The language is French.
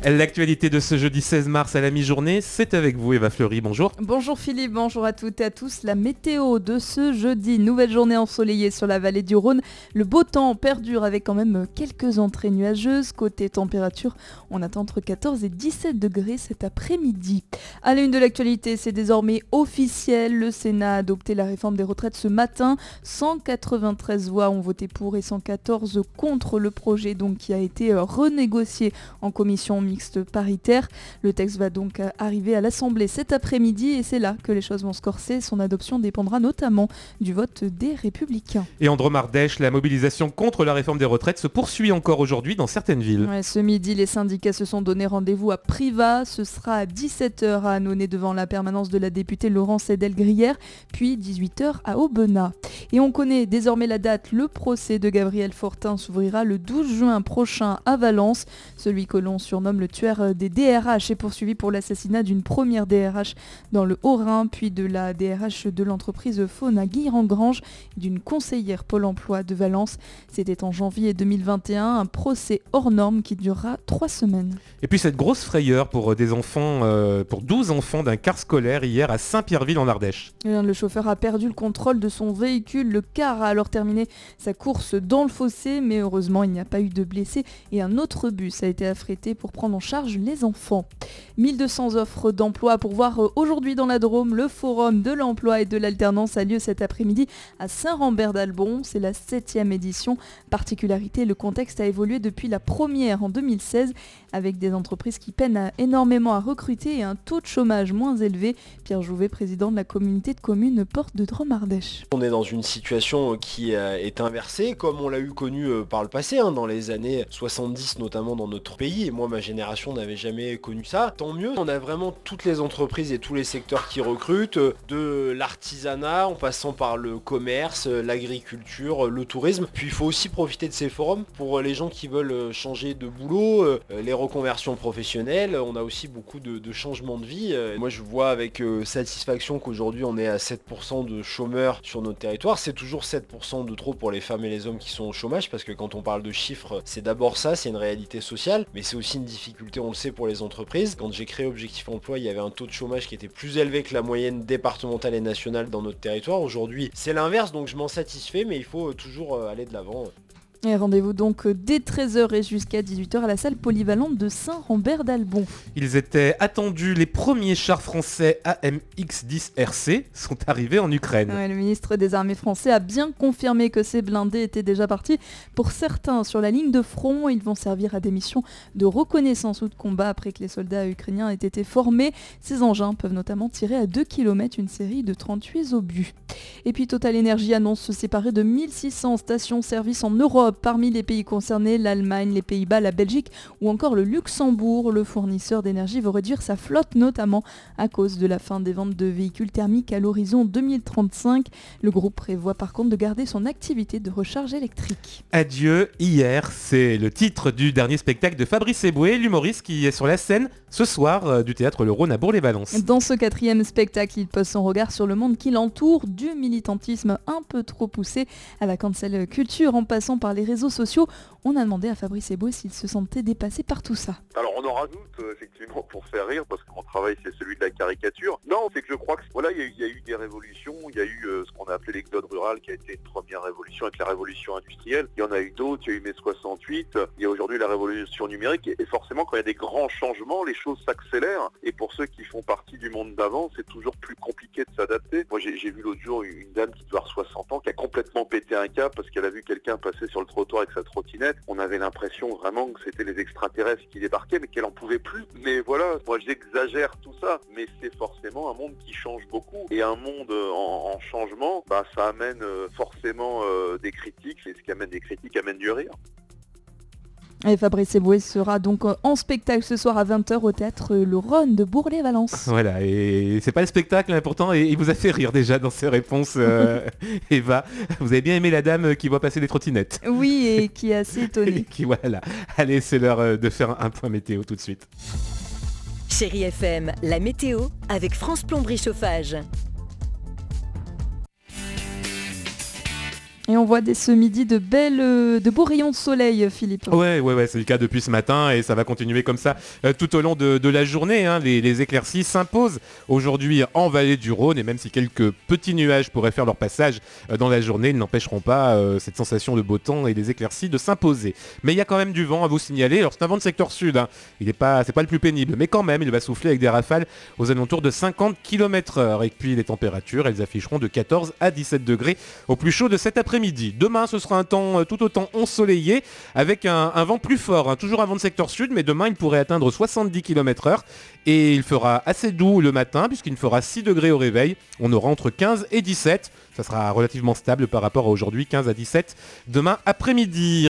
L'actualité de ce jeudi 16 mars à la mi-journée, c'est avec vous Eva Fleury, bonjour. Bonjour Philippe, bonjour à toutes et à tous. La météo de ce jeudi, nouvelle journée ensoleillée sur la vallée du Rhône. Le beau temps perdure avec quand même quelques entrées nuageuses. Côté température, on attend entre 14 et 17 degrés cet après-midi. À la une de l'actualité, c'est désormais officiel. Le Sénat a adopté la réforme des retraites ce matin. 193 voix ont voté pour et 114 contre le projet donc, qui a été renégocié en commission mixte paritaire. Le texte va donc arriver à l'Assemblée cet après-midi et c'est là que les choses vont se corser. Son adoption dépendra notamment du vote des Républicains. Et en Drôme-Ardèche, la mobilisation contre la réforme des retraites se poursuit encore aujourd'hui dans certaines villes. Ce midi, les syndicats se sont donné rendez-vous à Privas. Ce sera à 17h à Annonay devant la permanence de la députée Laurence Edel-Grière, puis 18h à Aubenas. Et on connaît désormais la date. Le procès de Gabriel Fortin s'ouvrira le 12 juin prochain à Valence. Celui que l'on surnomme le tueur des DRH est poursuivi pour l'assassinat d'une première DRH dans le Haut-Rhin, puis de la DRH de l'entreprise Faune à Guilherand-Grange, d'une conseillère Pôle emploi de Valence. C'était en janvier 2021, un procès hors norme qui durera 3 semaines. Et puis cette grosse frayeur pour des enfants, pour 12 enfants d'un car scolaire hier à Saint-Pierreville en Ardèche. Le chauffeur a perdu le contrôle de son véhicule. Le car a alors terminé sa course dans le fossé, mais heureusement il n'y a pas eu de blessés et un autre bus a été affrété pour prendre en charge les enfants. 1200 offres d'emploi pour voir aujourd'hui dans la Drôme. Le forum de l'emploi et de l'alternance a lieu cet après-midi à Saint-Rambert-d'Albon. C'est la 7e édition. Particularité, le contexte a évolué depuis la première en 2016 avec des entreprises qui peinent énormément à recruter et un taux de chômage moins élevé. Pierre Jouvet, président de la communauté de communes Porte de Drôme-Ardèche. On est dans une situation qui est inversée comme on l'a eu connu par le passé, dans les années 70 notamment dans notre pays. Et moi, ma génération n'avait jamais connu ça. Tant mieux, on a vraiment toutes les entreprises et tous les secteurs qui recrutent, de l'artisanat en passant par le commerce, l'agriculture, le tourisme. Puis il faut aussi profiter de ces forums pour les gens qui veulent changer de boulot, les reconversions professionnelles. On a aussi beaucoup de changements de vie. Moi je vois avec satisfaction qu'aujourd'hui on est à 7% de chômeurs sur notre territoire. C'est toujours 7% de trop pour les femmes et les hommes qui sont au chômage, parce que quand on parle de chiffres, c'est d'abord ça, c'est une réalité sociale, mais c'est aussi une difficulté, on le sait, pour les entreprises. Quand j'ai créé Objectif Emploi, il y avait un taux de chômage qui était plus élevé que la moyenne départementale et nationale dans notre territoire. Aujourd'hui, c'est l'inverse, donc je m'en satisfais, mais il faut toujours aller de l'avant. Et rendez-vous donc dès 13h et jusqu'à 18h à la salle polyvalente de Saint-Rambert-d'Albon. Ils étaient attendus, les premiers chars français AMX-10 RC sont arrivés en Ukraine. Le ministre des Armées français a bien confirmé que ces blindés étaient déjà partis. Pour certains, sur la ligne de front, ils vont servir à des missions de reconnaissance ou de combat après que les soldats ukrainiens aient été formés. Ces engins peuvent notamment tirer à 2 km une série de 38 obus. Et puis Total Energy annonce se séparer de 1600 stations-service en Europe. Parmi les pays concernés, l'Allemagne, les Pays-Bas, la Belgique ou encore le Luxembourg. Le fournisseur d'énergie veut réduire sa flotte, notamment à cause de la fin des ventes de véhicules thermiques à l'horizon 2035. Le groupe prévoit par contre de garder son activité de recharge électrique. Adieu hier, c'est le titre du dernier spectacle de Fabrice Eboué, l'humoriste qui est sur la scène ce soir du théâtre Le Rhône à Bourg-les-Valences. Dans ce 4e spectacle, il pose son regard sur le monde qui l'entoure, du militantisme un peu trop poussé à la cancel culture en passant par les réseaux sociaux. On a demandé à Fabrice Eboué s'il se sentait dépassé par tout ça. Alors on en rajoute effectivement pour faire rire, parce que mon travail c'est celui de la caricature. Non, c'est que je crois que voilà, il y a eu des révolutions, il y a eu ce qu'on a appelé l'exode rural qui a été une première révolution avec la révolution industrielle. Il y en a eu d'autres, il y a eu mai 68, il y a aujourd'hui la révolution numérique et forcément quand il y a des grands changements, les choses s'accélèrent et pour ceux qui font partie du monde d'avant, c'est toujours plus compliqué de s'adapter. Moi j'ai vu l'autre jour une dame qui doit avoir 60 ans qui a complètement pété un câble parce qu'elle a vu quelqu'un passer sur le trottoir avec sa trottinette. On avait l'impression vraiment que c'était les extraterrestres qui débarquaient mais qu'elle en pouvait plus. Mais voilà, moi j'exagère tout ça, mais c'est forcément un monde qui change beaucoup. Et un monde en changement, ça amène forcément des critiques, et ce qui amène des critiques amène du rire. Et Fabrice Eboué sera donc en spectacle ce soir à 20h au théâtre Le Rhône de Bourg-les-Valences. Voilà, et c'est pas le spectacle, mais pourtant il vous a fait rire déjà dans ses réponses, Eva. Vous avez bien aimé la dame qui voit passer des trottinettes. Oui, et qui est assez étonnée. Voilà. Allez, c'est l'heure de faire un point météo tout de suite. Chérie FM, la météo avec France Plomberie Chauffage. Et on voit dès ce midi de beaux rayons de soleil, Philippe. Ouais, c'est le cas depuis ce matin et ça va continuer comme ça tout au long de la journée. Hein. Les éclaircies s'imposent aujourd'hui en vallée du Rhône et même si quelques petits nuages pourraient faire leur passage dans la journée, ils n'empêcheront pas cette sensation de beau temps et des éclaircies de s'imposer. Mais il y a quand même du vent à vous signaler. Alors c'est un vent de secteur sud, hein. C'est pas le plus pénible, mais quand même il va souffler avec des rafales aux alentours de 50 km/h. Et puis les températures, elles afficheront de 14 à 17 degrés au plus chaud de cet après-midi. Demain, ce sera un temps tout autant ensoleillé avec un vent plus fort, hein, toujours un vent de secteur sud, mais demain il pourrait atteindre 70 km/h et il fera assez doux le matin puisqu'il fera 6 degrés au réveil. On aura entre 15 et 17. Ça sera relativement stable par rapport à aujourd'hui, 15 à 17 demain après-midi.